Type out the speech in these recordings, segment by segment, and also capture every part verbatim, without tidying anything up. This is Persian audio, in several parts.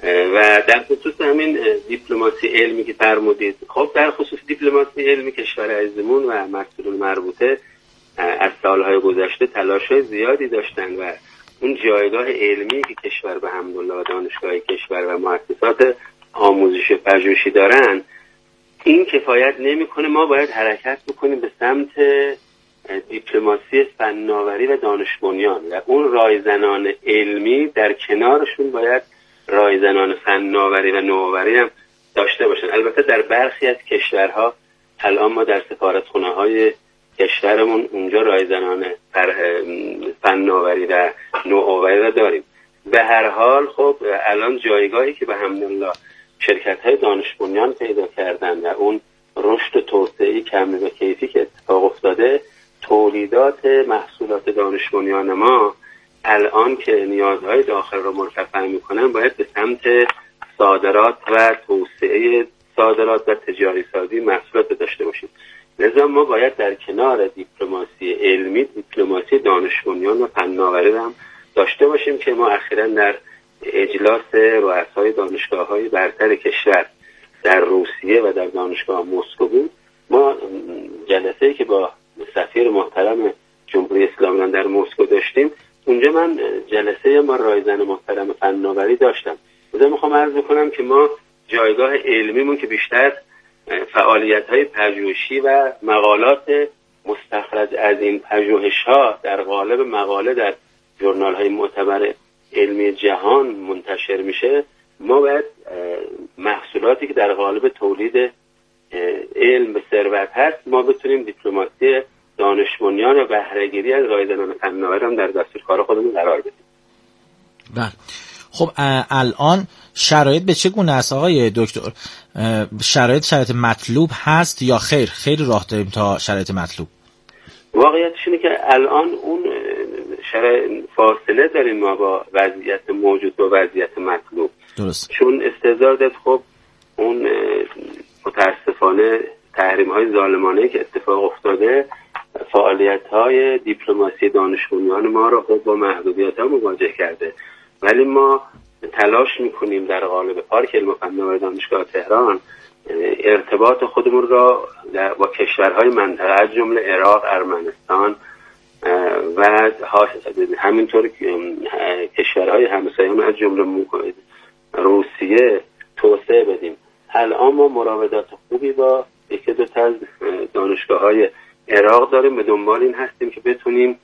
و در خصوص همین دیپلماسی علمی که فرمودید، خب در خصوص دیپلماسی علمی کشور عزیزمون و مسئولان مربوطه از سالهای گذشته تلاش‌های زیادی داشتن و اون جایگاه علمی که کشور به حمدالله دانشگاه کشور و مؤسسات آموزش و پژوهشی دارن این کفایت نمی‌کنه. ما باید حرکت بکنیم به سمت دیپلماسی فناوری و دانش بنیان و اون رایزنان علمی در کنارشون باید رایزنان فناوری و نوآوری هم داشته باشن. البته در برخی از کشورها الان ما در سفارتخانه‌های کشورمون اونجا رایزنان فناوری و نوآوری را داریم. به هر حال خب الان جایگاهی که به حمدالله شرکت‌های دانش بنیان پیدا کردن و اون رشد و توسعه کمی و کیفی که اتفاق افتاده، تولیدات محصولات دانش بنیان ما الان که نیازهای داخل را مرتفع میکنن باید به سمت صادرات و توسعه صادرات و تجاری سازی محصولات داشته باشیم. لذا ما باید در کنار دیپلماسی علمی دیپلماسی دانش بنیان و فناوری هم داشته باشیم که ما اخیراً در اجلاس رؤسای دانشگاه‌های برتر کشور در روسیه و در دانشگاه مسکو بود، ما جلسه‌ای که با سفیر محترم جمهوری اسلامی در مسکو داشتیم، اونجا من جلسه ما رایزن محترم فناوری داشتم. بذار میخوام عرض بکنم که ما جایگاه علمیمون که بیشتر فعالیت‌های پژوهشی و مقالات مستخرج از این پژوهش‌ها در قالب مقاله در ژورنال‌های معتبر علمی جهان منتشر میشه، ما باید محصولاتی که در قالب تولید علم به ثروت هست ما بتونیم دیپلماسی دانش بنیان و بهره‌گیری از رایزنان فناوری هم در دستور کار خودمون قرار بدیم. بله. خب الان شرایط به چه گونه است آقای دکتر؟ شرایط شرایط مطلوب هست یا خیر خیلی راه داریم تا شرایط مطلوب؟ واقعیتش اینه که الان اون شرایط فاصله داریم ما با وضعیت موجود با وضعیت مطلوب. درست. چون استعداد خب اون متاسفانه تحریم‌های ظالمانه که اتفاق افتاده فعالیت‌های دیپلماسی دانش بنیان ما رو خب با محدودیت‌ها مواجه کرده، ولی ما تلاش می‌کنیم در قالب پارک علم و فناوری دانشگاه تهران ارتباط خودمون را با کشورهای منطقه از جمله عراق، ارمنستان و همینطور کشورهای همسایه‌مون از جمله روسیه توسعه بدیم. الان ما مراودات خوبی با یکی دو تا از دانشگاه‌های عراق داریم، به دنبال این هستیم که بتونیم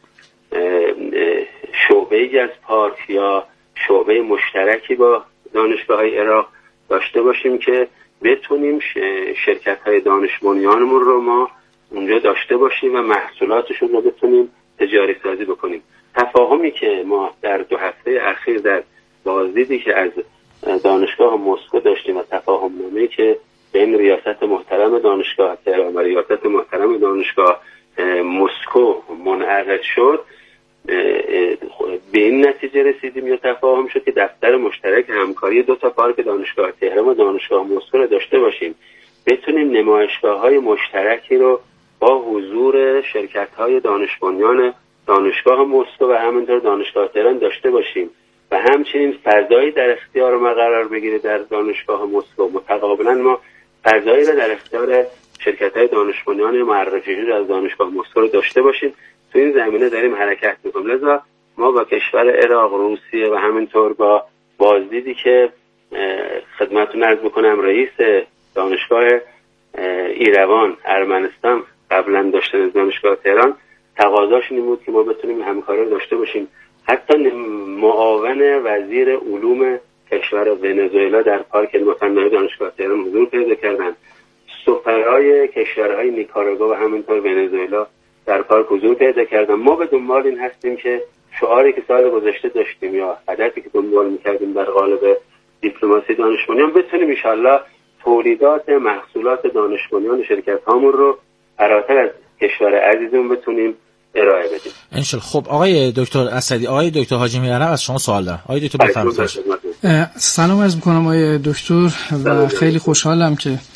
شعبه‌ای از پارک یا شعبه مشترکی با دانشگاه‌های عراق داشته باشیم که بتونیم شرکت‌های دانش بنیانمون رو ما اونجا داشته باشیم و محصولاتشون رو بتونیم تجاری سازی بکنیم. تفاهمی که ما در دو هفته اخیر در بازدیدی که از دانشگاه مسکو داشتیم و تفاهم نامه‌ای که بین ریاست محترم دانشگاه تهران و ریاست محترم دانشگاه مسکو منعقد شد، به این نتیجه رسیدیم یا تفاهم شد که دفتر مشترک همکاری دو تا پارک دانشگاه تهران و دانشگاه مسکو رو داشته باشیم، بتونیم نمایشگاه‌های مشترکی رو با حضور شرکت‌های دانش بنیان دانشگاه مسکو و همینطور دانشگاه تهران داشته باشیم و همچنین فضایی در اختیار ما قرار بگیره در دانشگاه مسکو. متقابلا ما فضایی رو در اختیار شرکت‌های دانش بنیان معرفی شده از دانشگاه مسکو رو داشته باشیم. تو این زمینه داریم حرکت می‌کنیم. لذا ما با کشور عراق، روسیه و همینطور با بازدیدی که خدمتتون عرض می‌کنم رئیس دانشگاه ایروان ارمنستان قبلا داشتن از دانشگاه تهران، تقاضاش این بود که ما بتونیم همکاری رو داشته باشیم. حتی معاون وزیر علوم کشور ونزوئلا در پارک علم و فناوری دانشگاه تهران حضور پیدا کردند. سفرای کشورهای نیکاراگوآ و همینطور ونزوئلا در پارک حضور پیدا کردن. ما به دنبال این هستیم که شعاری که سال گذشته داشتیم یا هدفی که دنبال می‌کردیم در قالب دیپلماسی دانش بنیان بتونیم ان شاءالله تولیدات محصولات دانش بنیان شرکت‌هامون رو فراتر از کشور عزیزمون بتونیم ارائه بدیم ان شاء الله. خب آقای دکتر اسدی، آقای دکتر حاجی میرم از شما سوال دارم. آقای دکتر بفرمایید. سلام عرض می‌کنم آقای دکتر و خیلی خوشحالم که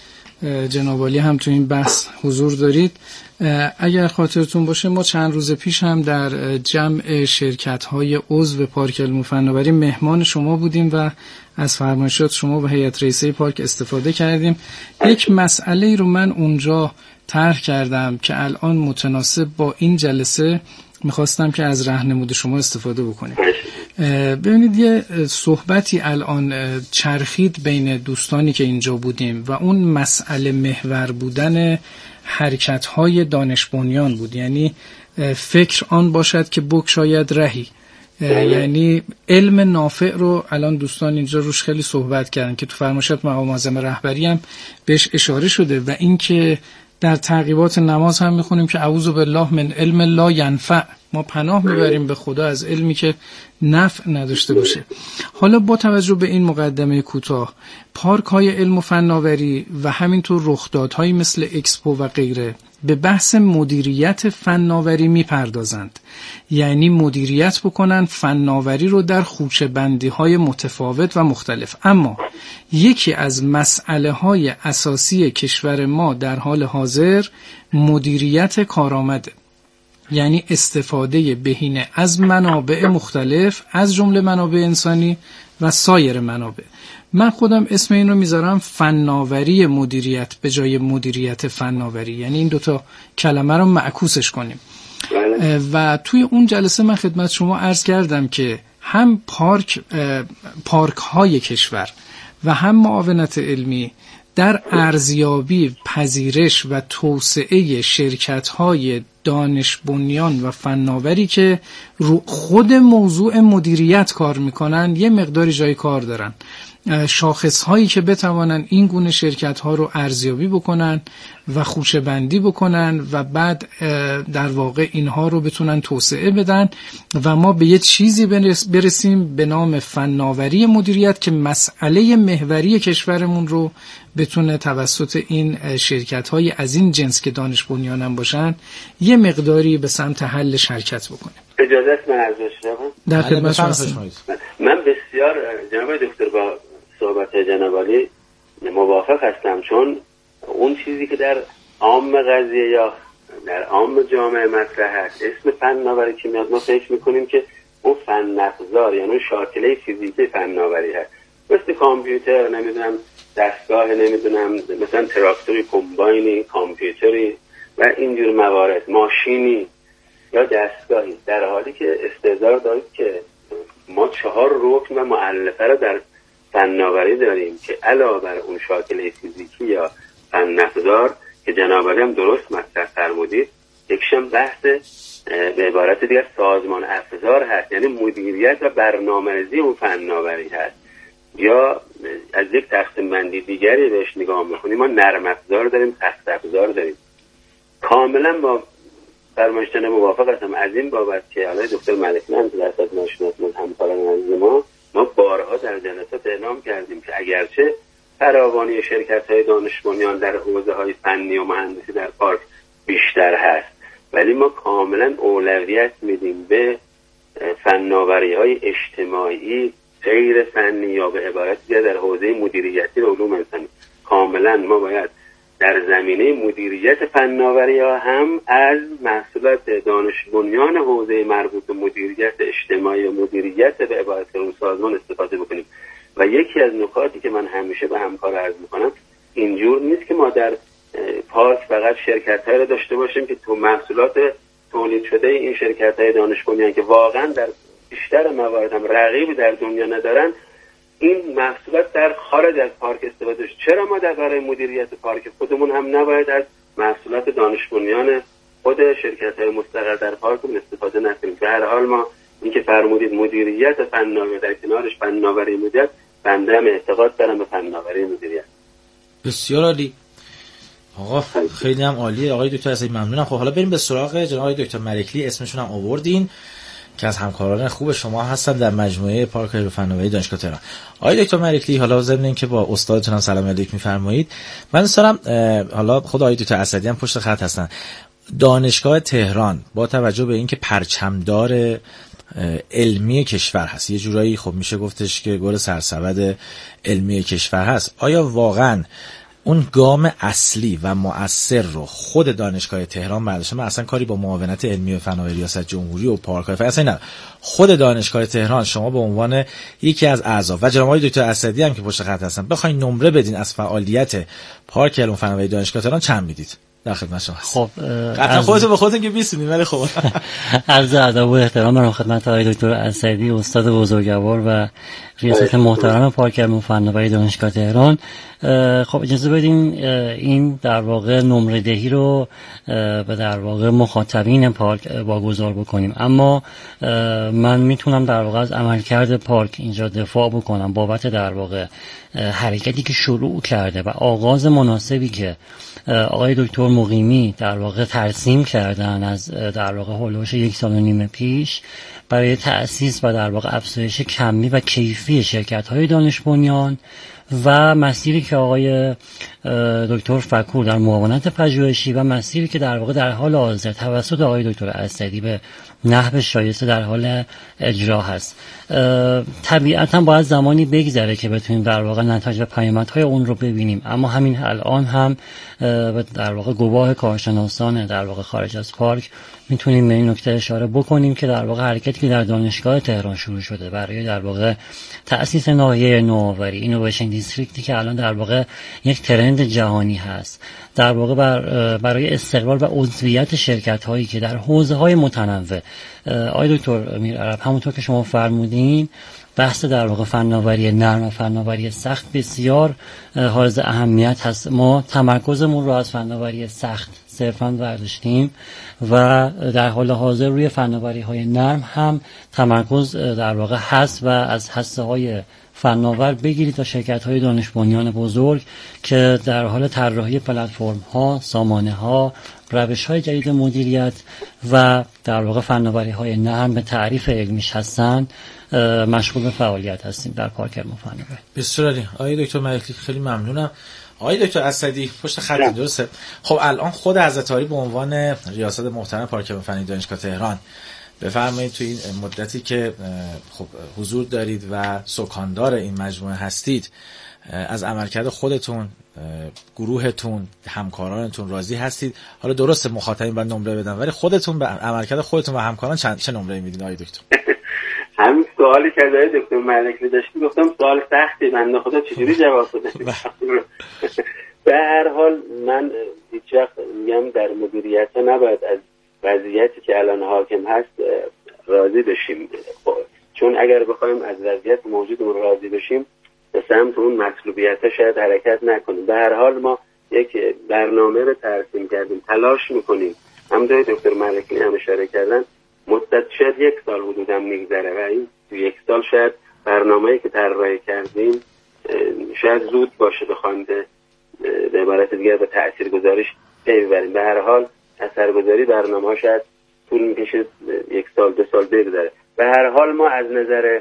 جناب عالی هم تو این بحث حضور دارید. اگر خاطرتون باشه ما چند روز پیش هم در جمع شرکت‌های عضو پارک علم و فناوری مهمان شما بودیم و از فرمایشات شما و هیئت رئیسه پارک استفاده کردیم. یک مسئله رو من اونجا طرح کردم که الان متناسب با این جلسه میخواستم که از راهنمود شما استفاده بکنیم. ببینید یه صحبتی الان چرخید بین دوستانی که اینجا بودیم و اون مسئله محور بودن حرکت‌های دانش بنیان بود. یعنی فکر آن باشد که بگشاید رهی، یعنی علم نافع رو الان دوستان اینجا روش خیلی صحبت کردن که تو فرمایشات مقام معظم رهبری هم بهش اشاره شده و اینکه در تعقیبات نماز هم میخونیم که اعوذ بالله من علم لا ینفع، ما پناه میبریم به خدا از علمی که نفع نداشته باشه. حالا با توجه به این مقدمه کوتاه، پارک های علم و فناوری و همینطور رخدادهایی مثل اکسپو و غیره به بحث مدیریت فناوری میپردازند، یعنی مدیریت بکنن فناوری رو در خوشه بندی های متفاوت و مختلف. اما یکی از مسئله های اساسی کشور ما در حال حاضر مدیریت کارآمده، یعنی استفاده بهینه از منابع مختلف از جمله منابع انسانی و سایر منابع. من خودم اسم این رو میذارم فناوری مدیریت به جای مدیریت فناوری، یعنی این دوتا کلمه رو معکوسش کنیم. و توی اون جلسه من خدمت شما عرض کردم که هم پارک پارک های کشور و هم معاونت علمی در ارزیابی، پذیرش و توسعه شرکت‌های دانش بنیان و فناوری که رو خود موضوع مدیریت کار میکنن یه مقداری جای کار دارن. شاخص‌هایی که بتوانن این گونه شرکت‌ها رو ارزیابی بکنن و خوشه بندی بکنن و بعد در واقع اینها رو بتونن توسعه بدن و ما به یه چیزی برسیم به نام فناوری مدیریت که مسئله محوری کشورمون رو بتونه توسط این شرکت‌های از این جنس که دانش بنیان هم باشن یه مقداری به سمت حلش حرکت بکنه. اجازه است من عرض بشم؟ در خدمت شما هستم. من بسیار جناب دکتر با صحبت جناب عالی موافق هستم، چون اون چیزی که در عام قضیه یا در عام جامعه مطرح هست اسم فناوری که میاد ما فکر میکنیم که اون فن افزار یعنی اون شاکله فیزیکی فناوری هست، مثل کامپیوتر، نمیدونم دستگاه، نمیدونم مثلا تراکتوری، کمباینی، کامپیوتری و اینجور موارد، ماشینی یا دستگاهی، در حالی که استعداد دارید که ما چهار رکن و مؤلفه رو در فناوری داریم که علاوه بر اون شاکله فیزیکی یا فن افزار که جناب عالی هم درست مطرح فرمودید، یکشم بحث به عبارت دیگر سازمان افزار هست، یعنی مدیریت و برنامه‌ریزی اون فناوری هست. یا از یک تقسیم بندی دیگری بهش نگاه می‌کنیم، ما نرم افزار داریم، سخت افزار داریم. کاملا با فرمایشتن موافق هستم از این بابت که آقای دکتر ملکی هم در خدمت شما همکاران عزیز ما ما بارها در جلسات اعلام کردیم که اگرچه فراوانی شرکت‌های دانش بنیان در حوزه‌های فنی و مهندسی در پارک بیشتر هست، ولی ما کاملا اولویت میدیم به فناوری‌های اجتماعی غیر فنی یا به عبارت دیگر در حوزه مدیریتی و علوم انسانی. کاملا ما باید در زمینه مدیریت فناوری ها هم از محصولات دانش بنیان حوزه مربوط به مدیریت اجتماعی و مدیریت به عبارت اون سازمان استفاده بکنیم. و یکی از نکاتی که من همیشه به همکار عرض میکنم، اینجور نیست که ما در پارک فقط شرکت های رو داشته باشیم که تو محصولات تولید شده این شرکت های دانش بنیان که واقعا در بیشتر موارد هم رقیبی در دنیا ندارن، این محصولات در خارج از پارک استفاده شد. چرا ما در برای مدیریت پارک خودمون هم نباید از محصولات دانش بنیان خود شرکت‌های مستقر در پارکمون استفاده نکنیم؟ به هر حال ما اینکه فرمودید مدیریت فناوری در کنارش فناوری مدیریت، بنده هم اعتقاد دارم به فناوری مدیریت. بسیار عالی آقا، خیلی هم عالیه آقای دکتر، از این ممنونم. خب حالا بریم به سراغ جناب آقای دکتر ملکلی، اسمشون هم آوردین که از همکاران خوب شما هستن در مجموعه پارک علم و فناوری دانشگاه تهران. آقای دکتر ملکلی، حالا ضمن اینکه با استادتون هم سلام علیک می‌فرمایید، من دوست دارم حالا خود آقای دکتر اسدی هم پشت خط هستن، دانشگاه تهران با توجه به اینکه پرچمدار علمی کشور هست، یه جورایی خب میشه گفتش که گل سرسبد علمی کشور هست، آیا واقعا اون گام اصلی و مؤثر رو خود دانشگاه تهران برداشته. من اصلا کاری با معاونت علمی و فناوری ریاست جمهوری و پارک‌های فنی اصلا نه، خود دانشگاه تهران شما به عنوان یکی از اعضا و جناب آقای دکتر اسدی هم که پشت خط هستن بخواید نمره بدین از فعالیت پارک علم و فناوری دانشگاه تهران چند میدید؟ در خدمت شما هستم. خب قطعا خودتون به خودتون که بیست میدین، ولی خب عرض ادب و احترام برام خدمت آقای دکتر اسدی استاد بزرگوار و ریاست محترم پارک علم و فناوری دانشگاه تهران. خب اجازه بدین این در واقع نمره دهی رو به در واقع مخاطبین پارک واگذار بکنیم، اما من میتونم در واقع از عملکرد پارک اینجا دفاع بکنم بابت در واقع حرکتی که شروع کرده و آغاز مناسبی که آقای دکتر مقیمی در واقع ترسیم کردن از در واقع هولوش یک سال و نیم پیش برای تأسیس و در واقع افزایش کمی و کیفی شرکت‌های دانش بنیان و مسیری که آقای دکتر فکور در معاونت پژوهشی و مسیری که در واقع در حال حاضر توسط آقای دکتر اسدی به نحو شایسته در حال اجرا هست. طبیعتا باید زمانی بگذره که بتونیم در واقع نتایج و پیامدهای اون رو ببینیم، اما همین الان هم در واقع گواه کارشناسان در واقع خارج از پارک میتونیم به این نکته اشاره بکنیم که در واقع حرکتی که در دانشگاه تهران شروع شده برای در واقع تأسیس ناحیه نوآوری اینویشن دیستریکتی که الان در واقع یک ترند جهانی هست، در واقع بر برای استقلال و عضویت شرکت هایی که در حوزه های متنوع. آقای دکتر میرعرب همونطور که شما فرمودین بحث در واقع فناوری نرم و فناوری سخت بسیار حائز اهمیت هست. ما تمرکزمون رو از فناوری سخت صرفاً برداشتیم و در حال حاضر روی فناوری های نرم هم تمرکز در واقع هست و از هسته های فناور بگیرید تا شرکت های دانش بنیان بزرگ که در حال طراحی پلتفرم ها، سامانه ها، روش های جدید مدیریت و در واقع فناوری های نرم به تعریف علمیش هستن مشغول به فعالیت هستیم در پارک علم و فناوری. بسیار عالی. آقای دکتر ملکی خیلی ممنونم. آقای دکتر اسدی پشت خط درسته. خب الان خود حضرت عالی به عنوان ریاست محترم پارک علم و فناوری دانشگاه تهران بفرمایید تو این مدتی که خب حضور دارید و سکاندار این مجموعه هستید از عملکرد خودتون، گروهتون، همکارانتون راضی هستید؟ حالا درسته مخاطبین باید نمره بدن، ولی خودتون به عملکرد خودتون و همکاران چند چه نمره میدین آقای دکتر؟ همین سوالی که آقای دکتر ملکی داشتید گفتم سوال سختی، بنده خدا چجوری جواب بدم. به هر حال من هیچ وقت میگم در مدیریت نباید از وضعیتی که الان حاکم هست راضی بشیم، چون اگر بخوایم از وضعیت موجودمون راضی بشیم به سمت اون مطلوبیت شاید حرکت نکنیم. به هر حال ما یک برنامه رو ترسیم کردیم، تلاش میکنیم. همونطور دکتر ملکی هم اشاره کردن مدت شاید یک سال حدوداً میگذره و این تو یک سال شاید برنامه‌ای که طراحی کردیم شاید زود باشه بخوایم به عبارت دیگر به تاثیرگذاریش پی ببریم. به هر حال اثرگذاری برنامه‌ها شاید طول میکشه یک سال دو سال بگذره. به هر حال ما از نظر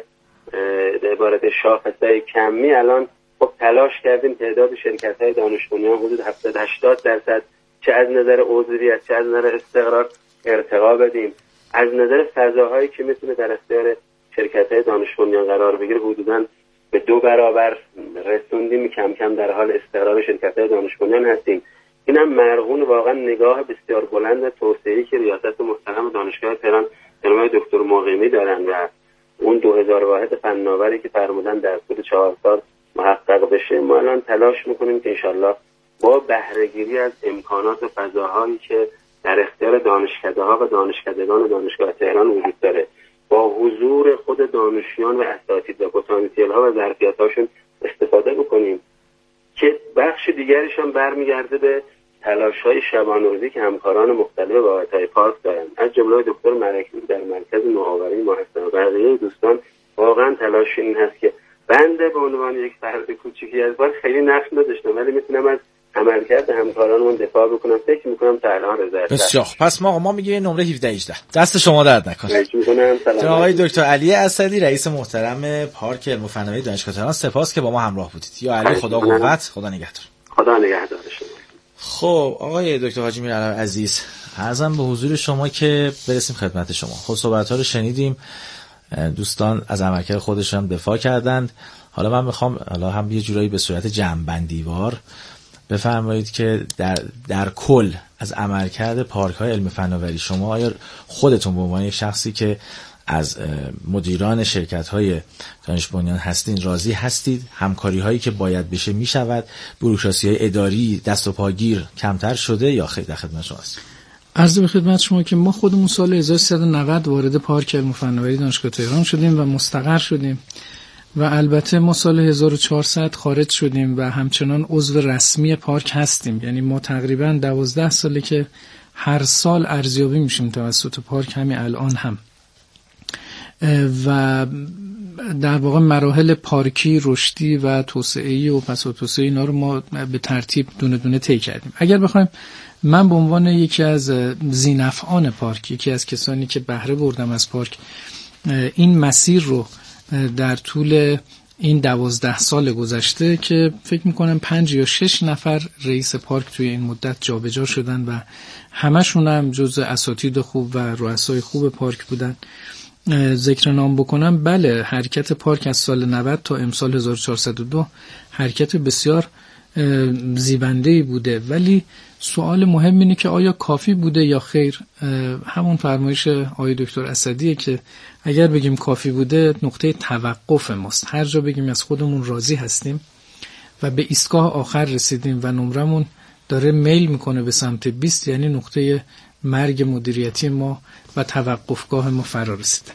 به عبارت شاخصهای کمی الان خب تلاش کردیم تعداد شرکت‌های دانش بنیان حدود هفتاد هشتاد درصد چه از نظر عضویت چه از نظر استقرار ارتقا بدیم. از نظر فضاهایی که میتونه در اختیار شرکت‌های دانش بنیان قرار بگیره حدوداً به دو برابر رسوندیم. کم کم در حال استقرار شرکت‌های دانش بنیان هستیم. اینم مرهون واقعا نگاه بسیار بلند توسعه‌ای که ریاست محترم دانشگاه تهران جناب دکتر مقیمی دارن و اون دو هزار واحد فناوری که فرمودن در طول چهار سال محقق بشه. ما الان تلاش میکنیم که انشالله با بهره‌گیری از امکانات و فضاهایی که در اختیار دانشکده‌ها و دانشکدگان دانشگاه تهران وجود داره با حضور خود دانشیان و اساتید و پتانسیل‌ها و ظرفیت‌هاشون استفاده بکنیم که بخش دیگرش هم برمیگرده به تلاش‌های شبانه‌روزی که همکاران مختلف واحدهای پارک دارن، از جمله دکتر ملکی در مرکز نوآوری ما هستن و بقیه دوستان. واقعا تلاش این هست که بنده به عنوان یک فرد کوچیکی از بار خیلی نقش نداشتم ولی میتونم از عملکرد همکارانمون دفاع بکنم. فکر میکنم تا الان رضایت. بسیار. پس ما ما میگه نمره هفده هجده. دست شما درد نکنه. جناب آقای دکتر علی اسدی رئیس محترم پارک علم و فناوری دانشگاه تهران، سپاس که با ما همراه بودید. یا علی خدا قوت، خدا نگهدار. خدا نگهدار شما. خب آقای دکتر حاجی میرعرب عزیز، عرضم به حضور شما که برسیم خدمت شما. خب صحبت‌ها رو شنیدیم، دوستان از عملکرد خودشون دفاع کردند. حالا من میخوام حالا هم یه جورایی به صورت جمع‌بندیوار بفرمایید که در در کل از عملکرد پارک‌های علمی فناوری شما، آیا خودتون به عنوان یک شخصی که از مدیران شرکت‌های دانش بنیان هستین راضی هستید؟ همکاری‌هایی که باید بشه میشود؟ بوروکراسی‌های اداری دست و پاگیر کمتر شده یا خیر؟ در خدمت شما هستیم. عرض به خدمت شما که ما خودمون سال هزار و سیصد و نود وارد پارک علم و فناوری دانشگاه تهران شدیم و مستقر شدیم و البته ما سال هزار و چهارصد خارج شدیم و همچنان عضو رسمی پارک هستیم. یعنی ما تقریباً دوازده ساله که هر سال ارزیابی میشیم توسط پارک، همین الان هم. و در واقع مراحل پارکی، رشدی و توسعه‌ای و پس توسعه اینا رو ما به ترتیب دونه دونه طی کردیم. اگر بخوایم من به عنوان یکی از ذی‌نفعان پارک، یکی از کسانی که بهره بردم از پارک، این مسیر رو در طول این دوازده سال گذشته که فکر میکنم پنج یا شش نفر رئیس پارک توی این مدت جابجا شدن و همشون هم جزء اساتید خوب و رؤسای خوب پارک بودن، ذکر نام بکنم. بله، حرکت پارک از سال نود تا امسال هزار و چهارصد و دو حرکت بسیار زیبنده‌ای بوده، ولی سوال مهم اینه که آیا کافی بوده یا خیر؟ همون فرمایش آقای دکتر اسدیه که اگر بگیم کافی بوده نقطه توقف ماست. هر جا بگیم از خودمون راضی هستیم و به ایستگاه آخر رسیدیم و نمرمون داره میل میکنه به سمت بیست، یعنی نقطه مرگ مدیریتی ما و توقفگاه ما فرا رسیده.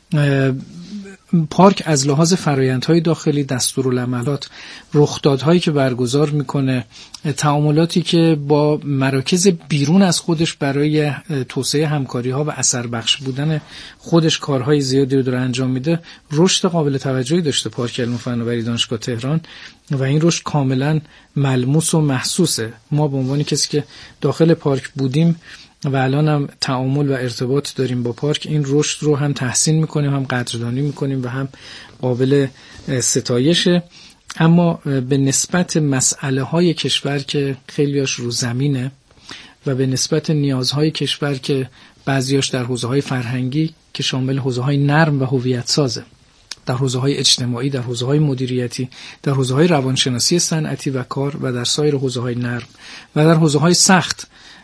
پارک از لحاظ فرآیندهای داخلی، دستورالعملات، رخدادهایی که برگزار میکنه، تعاملاتی که با مراکز بیرون از خودش برای توسعه همکاری‌ها و اثر بخش بودن خودش کارهای زیادی رو داره انجام میده، رشد قابل توجهی داشته پارک علم و فناوری دانشگاه تهران و این رشد کاملا ملموس و محسوسه. ما به عنوان کسی که داخل پارک بودیم و الان هم تعامل و ارتباط داریم با پارک، این رشد رو هم تحسین میکنیم، هم قدردانی میکنیم و هم قابل ستایشه. اما به نسبت مسئله های کشور که خیلیاش رو زمینه و به نسبت نیازهای کشور که بعضیاش در حوزه های فرهنگی که شامل حوزه های نرم و هویت سازه، در حوزه های اجتماعی، در حوزه های مدیریتی، در حوزه های روانشناسی صنعتی و کار و در سایر حوزه های نرم و در حوزه های سخت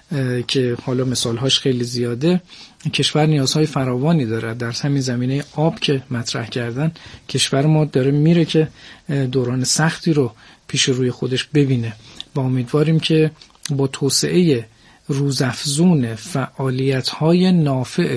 که حالا مثالهاش خیلی زیاده، کشور نیازهای فراوانی داره. در همین زمینه آب که مطرح کردن، کشور ما داره میره که دوران سختی رو پیش روی خودش ببینه و امیدواریم که با توسعه روزافزون فعالیت‌های نافع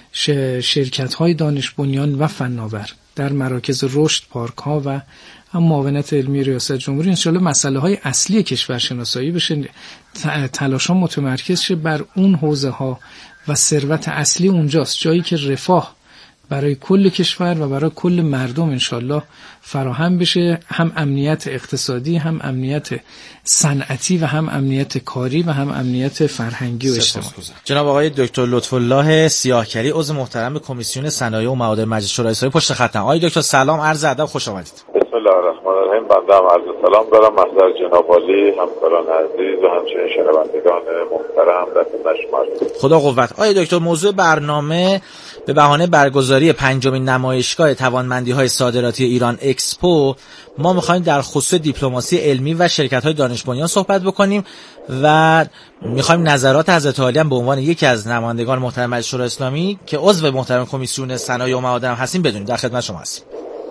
شرکت‌های دانش بنیان و فناور در مراکز رشد، پارک‌ها و هم معاونت علمی ریاست جمهوری، انشاءالله مسئله های اصلی کشور شناسایی بشه، تلاشا متمرکز شه بر اون حوزه ها و ثروت اصلی اونجاست، جایی که رفاه برای کل کشور و برای کل مردم انشاءالله فراهم بشه، هم امنیت اقتصادی، هم امنیت صنعتی و هم امنیت کاری و هم امنیت فرهنگی و اجتماعی. جناب آقای دکتر لطف‌الله سیاهکری، عضو محترم کمیسیون صنایع و معادن مجلس شورای اسلامی، پشت خطم. آقای دکتر سلام، عرض ادب، خوش آمدید. بسم الله الرحمن الرحیم. بنده هم عرض سلام دارم محضر جناب عالی، همکاران عزیز و همچنین شنوندگان محترم در خدمت شما هستم. خدا قوت. آقای دکتر، موضوع برنامه به بهانه برگزاری پنجمین نمایشگاه توانمندی‌های صادراتی ایران اکسپو، ما می‌خوایم در خصوص دیپلماسی علمی و شرکت‌های دانش بنیان صحبت بکنیم و می‌خوایم نظرات حضرت عالی هم به عنوان یکی از نمایندگان محترم مجلس شورای اسلامی که عضو محترم کمیسیون صنایع و معادن هم هستیم بدونیم. در خدمت شما هستیم.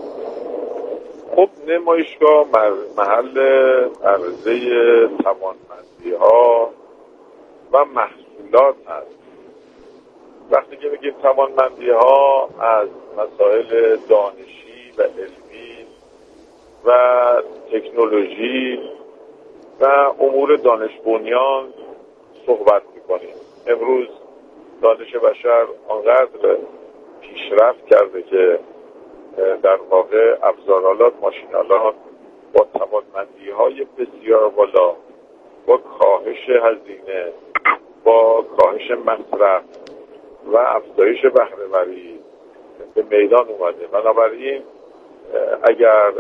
خب، نمایشگاه محل عرضه توانمندی‌ها و محصولات هست. وقتی که میگیم توانمندی‌ها، از مسائل دانشی و علمی و تکنولوژی و امور دانش بنیان صحبت میکنیم. امروز دانش بشر آنقدر پیشرفت کرده که در واقع ابزارآلات، ماشین‌آلات با توانمندی‌های بسیار بالا، با کاهش هزینه، با کاهش مصرف و افزایش بهره‌وری به میدان اومده. بنابراین اگر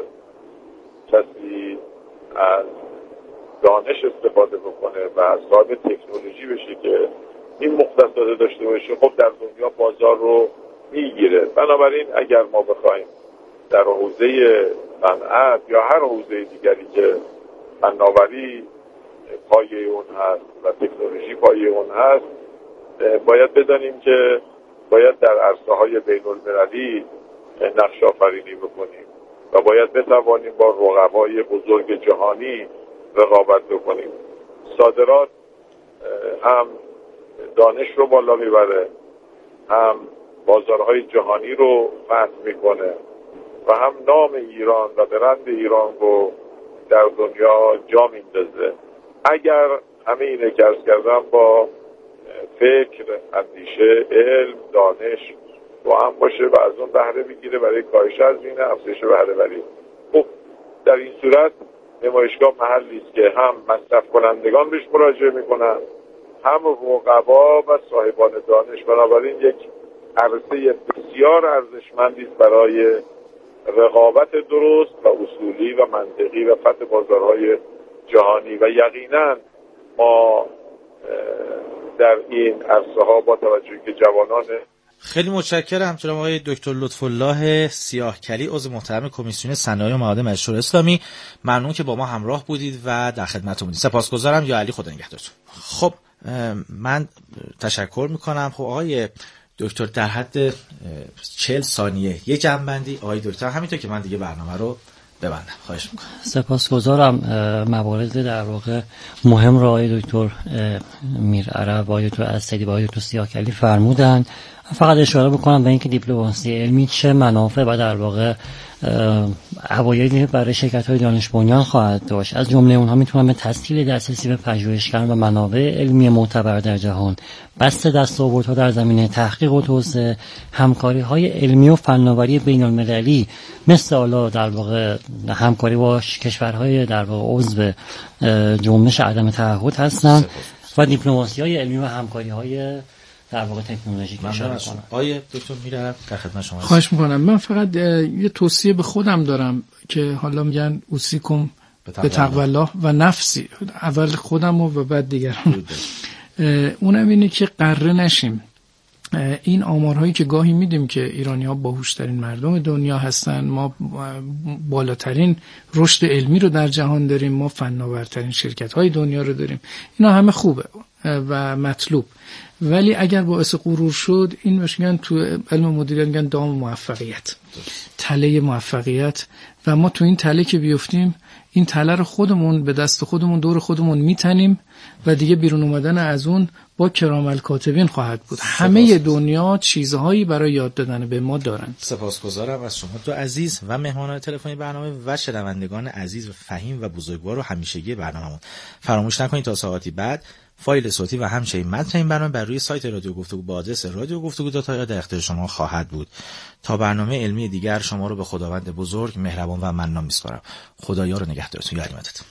کسی از دانش استفاده بکنه و صاحب تکنولوژی بشه که این مختصات داشته باشه، خب در دنیا بازار رو میگیره. بنابراین اگر ما بخوایم در حوزه صنعت یا هر حوزه دیگری که فناوری پایه اون هست و تکنولوژی پایه اون هست، باید بدانیم که باید در عرصه‌های بین‌المللی نقش آفرینی بکنیم و باید بتوانیم با رقبای بزرگ جهانی رقابت بکنیم. صادرات هم دانش رو بالا میبره، هم بازارهای جهانی رو فتح میکنه و هم نام ایران و برند ایران رو در دنیا جا میندازه. اگر همه اینه که عرض کردم با فکر، اندیشه، علم، دانش با هم باشه و از اون بهره بگیره برای کاهش هزینه، افزایش بهره وری. خب در این صورت نمایشگاه محلی است که هم مصرف کنندگان بهش مراجعه میکنن، هم رقبا و صاحبان دانش. بنابراین یک عرصه بسیار ارزشمندی است برای رقابت درست و اصولی و منطقی و فتح بازارهای جهانی و یقینا ما در این عرصه ها با توجه که جوانان خیلی متشکرم جناب آقای دکتر لطف‌الله سیاهکلی، عضو محترم کمیسیون صنایع و مواد مشروع اسلامی. ممنون که با ما همراه بودید و در خدمتتون بودید. سپاسگزارم. یا علی، خدا نگهدارتون. خب من تشکر میکنم. خب آقای دکتر در حد چهل ثانیه یه جمع‌بندی آقای دکتر، همینطور که من دیگه برنامه رو ببندم. خواهش میکنم. سپاسگزارم. موارد در واقع مهم را آقای دکتر میرعرب، آقای دکتر اسدی و آقای دکتر سیاهکلی فرمودن. فقط اشاره بکنم به اینکه دیپلماسی علمی چه منافع و در واقع عوایدی برای شرکت‌های دانش بنیان خواهد داشت. از جمله اونها میتونن به تسهیل دسترسی به پژوهشگران و منابع علمی معتبر در جهان، بسط دستاوردها در زمینه تحقیق و توسعه، همکاری‌های علمی و فناوری بین‌المللی مثل حالا در واقع همکاری با کشورهای در واقع عضو جنبش عدم تعهد هستند و دیپلماسی‌های علمی و همکاری‌های در واقع تکنولوژیک اشاره کنم. آیه دکتر میرم در خدمت شما. خواهش میکنم. من فقط یه توصیه به خودم دارم که حالا میگن اوصیکم به تقوی الله و نفسی، اول خودم و بعد دیگران. اونم اینه که قره نشیم. این آمارهایی که گاهی میدیم که ایرانی ها باهوشترین مردم دنیا هستن، ما بالاترین رشد علمی رو در جهان داریم، ما فناورترین شرکت های دنیا رو داریم، اینا همه خوبه و مطلوب، ولی اگر باعث غرور شد این میگن تو علم مدیریت میگن دام موفقیت، تله موفقیت، و ما تو این تله که بیفتیم این تله رو خودمون به دست خودمون دور خودمون میتنیم و دیگه بیرون اومدن از اون با کرام الکاتبین خواهد بود. همه دنیا چیزهایی برای یاد دادن به ما دارن. سپاسگزارم از شما دو عزیز و مهمانان تلفنی برنامه و شنوندگان عزیز و فهیم و بزرگوار و همیشگی برنامه‌مون. فراموش نکنید تا ساعتی بعد فایل صوتی و همچنین متن این برنامه بر روی سایت رادیو گفتگو با آدرس رادیو گفتگو دات آی در اختیار شما خواهد بود. تا برنامه علمی دیگر شما رو به خداوند بزرگ مهربان و منان می‌سپارم. خدایا رو نگهدارتون. یاری مدد.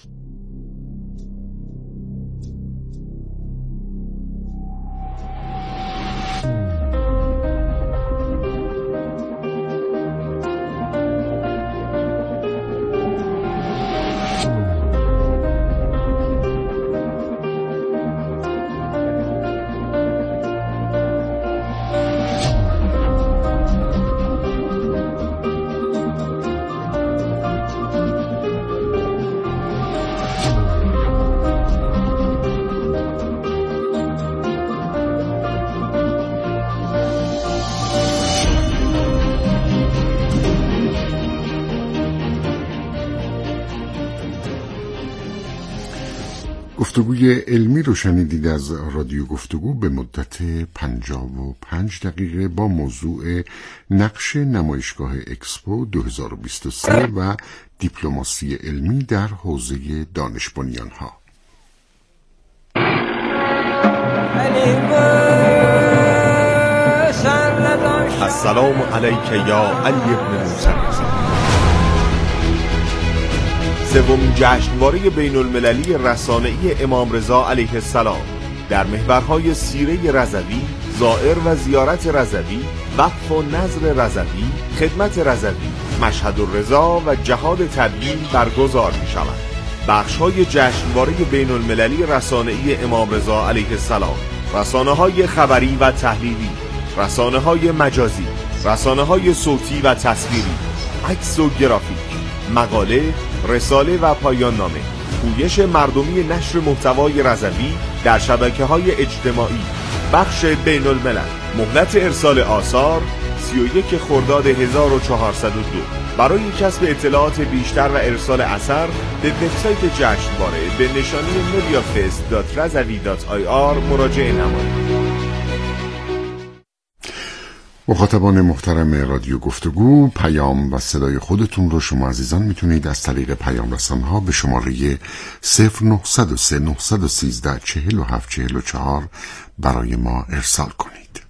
گفتگوی علمی رو شنیدید از رادیو گفتگو به مدت پنجاه و پنج دقیقه با موضوع نقش نمایشگاه اکسپو دو هزار و بیست و سه و دیپلماسی علمی در حوزه دانش بنیان ها. السلام علیک یا علی ابن موسی. سومین جشنواره بین المللی رسانه‌ای امام رضا علیه السلام در محورهای سیره رضوی، زائر و زیارت رضوی، وقف و نظر رضوی، خدمت رضوی، مشهد الرضا و جهاد تبیین برگزار می شود. بخش‌های جشنواره بین المللی رسانه‌ای امام رضا علیه السلام: رسانه‌های خبری و تحلیلی، رسانه‌های مجازی، رسانه‌های صوتی و تصویری، عکس و گرافیک، مقاله، رساله و پایان نامه، پویش مردمی نشر محتوای رضوی در شبکه‌های اجتماعی. بخش بین الملل. مهلت ارسال آثار سی و یک خرداد هزار و چهارصد و دو. برای کسب اطلاعات بیشتر و ارسال اثر به وبسایت جشنواره به نشانی mediafest دات رضوی دات آی آر مراجعه نمایید. مخاطبان محترم رادیو گفتگو، پیام و صدای خودتون رو شما عزیزان میتونید از طریق پیام رسان‌ها به شماره صفر نه صفر سه نه یک سه چهل و هفت چهل و چهار برای ما ارسال کنید.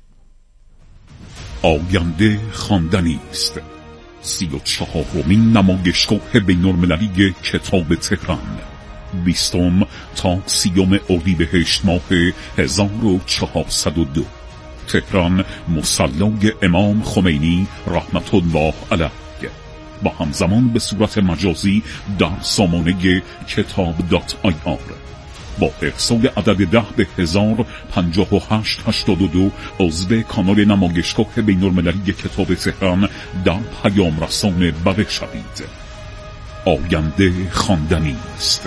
آینده خواندنی است. سی و چهارمین نمایشگاه بین‌المللی کتاب تهران، بیستم تا سیوم اردیبهشت ماه هزار و چهارصد و دو. تهران، مصلای امام خمینی رحمت الله علیه، با همزمان به صورت مجازی در سامانه کتاب دات آی آر. با ارسال عدد ده به هزار پنجاه و هشت هشتاد و دو عضو کانال نمایشگاه بین‌المللی کتاب تهران در پیام رسان بره شوید. آینده خواندنی است.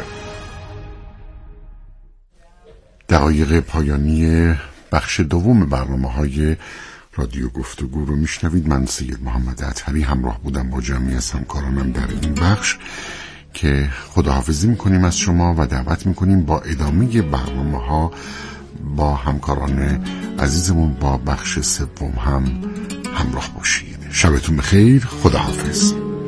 دقایق پایانی بخش دوم برنامه‌های رادیو گفتگو رو میشنوید. من سید محمد اطهری همراه بودم با جمعی از همکارانم در این بخش که خداحافظی میکنیم از شما و دعوت میکنیم با ادامه برنامه‌ها با همکاران عزیزمون با بخش سوم هم همراه باشید. شبتون بخیر. خداحافظ.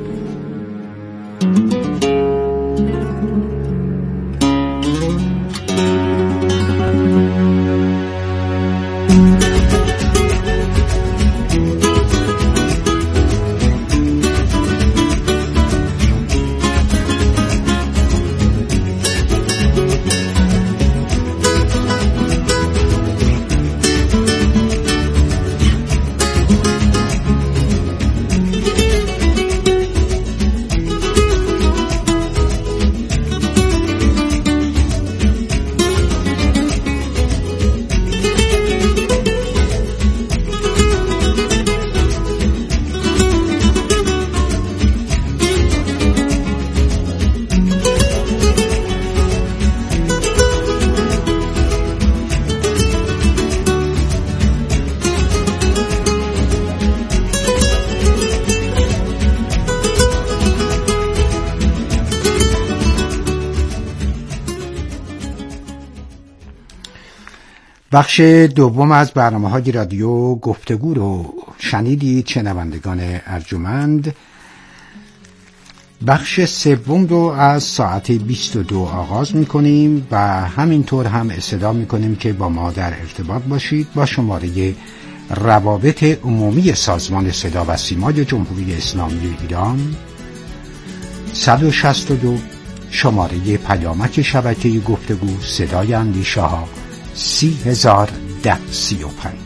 بخش دوم از برنامه‌های رادیو گفتگو رو شنیدید شنوندگان ارجمند. بخش سوم رو از ساعت بیست و دو آغاز می‌کنیم و همینطور هم استدعا می‌کنیم که با ما در ارتباط باشید با شماره روابط عمومی سازمان صدا و سیمای جمهوری اسلامی ایران صد و شصت و دو، شماره پیامک شبکه گفتگو صدای اندیشه ها سی هزار ده سی و پنج.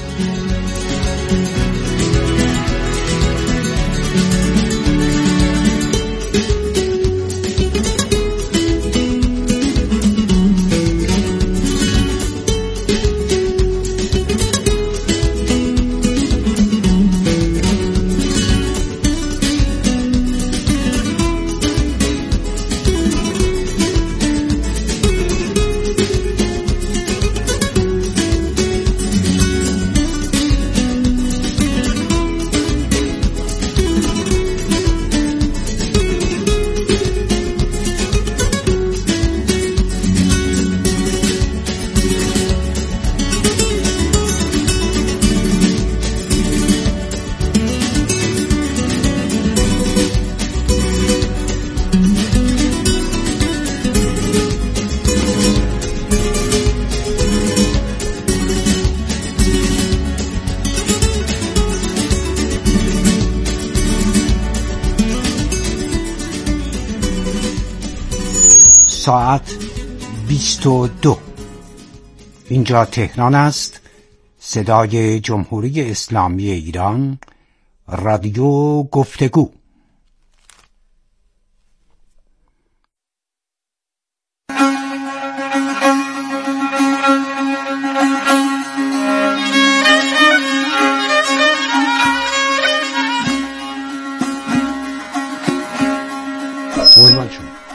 ساعت بیست و دو. اینجا تهران است، صدای جمهوری اسلامی ایران، رادیو گفتگو. قربان شما.